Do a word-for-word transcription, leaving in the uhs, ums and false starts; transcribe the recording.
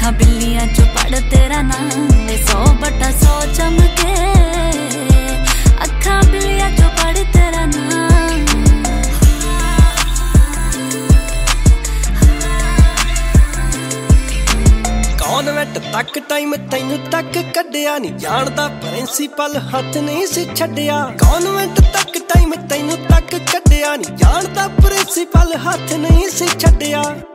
अखा बिल्लियां चो पढ़ तेरा नाम वे सौ बटा सौ चमके अखा बिल्लियां चो पढ़ तेरा नाम। कॉन्वेंट तक टाइम तैनू तक कढ़िया नहीं जानदा प्रिंसीपल हथ नहीं सी छड्डिया। कॉन्वेंट तक टाइम तैनू तक कढ़िया नहीं जानदा प्रिंसीपल हथ नहीं सी छड्डिया।